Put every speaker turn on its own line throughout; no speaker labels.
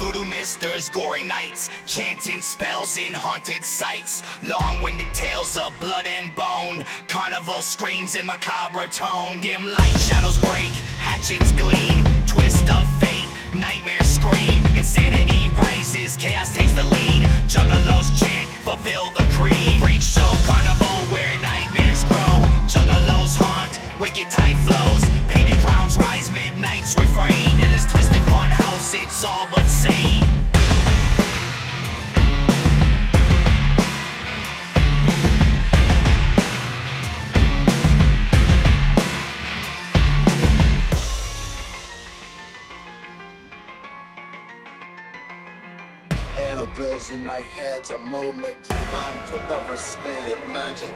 Voodoo misters, gory nights, chanting spells in haunted sites, long-winded tales of blood and bone, carnival screams in macabre tone. Dim light shadows break, hatchets gleam, twist of fate, nightmares scream. Insanity rises, chaos takes the lead, juggalos chant, fulfill the creed. Freak show carnival where nightmares grow, juggalos haunt, wicked tight flows, painted clowns rise, midnight's refrain. In this twisted fun house, it's all but sane.
Annabelle's in my head, a moment I'm forever spinning magic.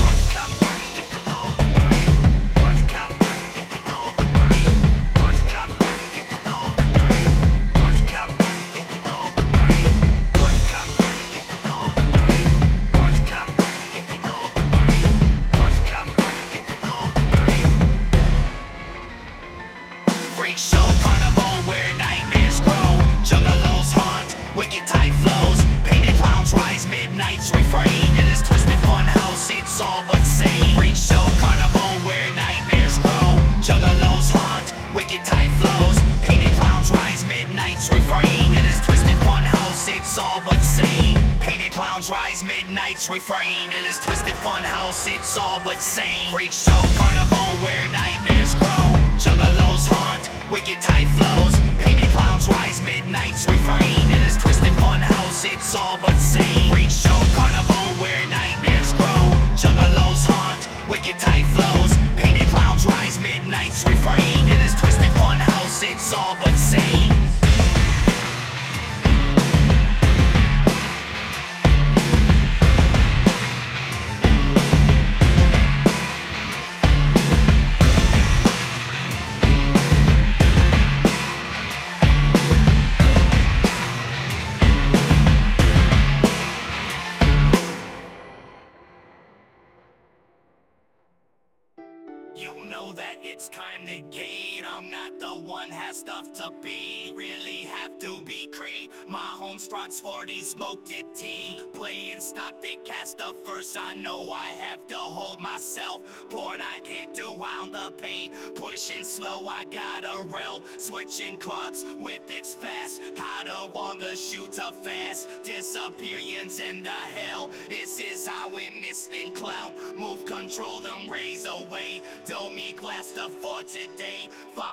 Freak show carnival where nightmares grow, juggalos haunt, wicked tight flows, painted clowns rise, midnight's refrain. In this twisted fun house, it's all but sane. Freak show carnival where nightmares grow, juggalos haunt, wicked tight flows, painted clowns rise, midnight's refrain. In this twisted fun house, it's all but sane. Painted clowns rise, midnight's refrain. In this twisted fun house, it's all but sane. Freak show carnival where nightmares grow, juggalos haunt, wicked tight flows, painted clowns rise, midnight's refrain. In this twisted fun house, it's all but sane. Freak show carnival where nightmares grow, juggalos haunt, wicked tight flows, painted clowns rise, midnight's refrain. In this twisted fun house, it's all but sane. You know that it's time to gain. I'm not the one has stuff to be. Really have to be cream. My home struts 40 smoked it tea. Playing stock they cast the first. I know I have to hold myself. Bored I can't do on the pain. Pushing slow I gotta rail. Switching clubs with its fast. How to want the shoot to fast. Disappearance in the hell. This is how we miss in clown. Move control them raise away. Don't me glass the for today.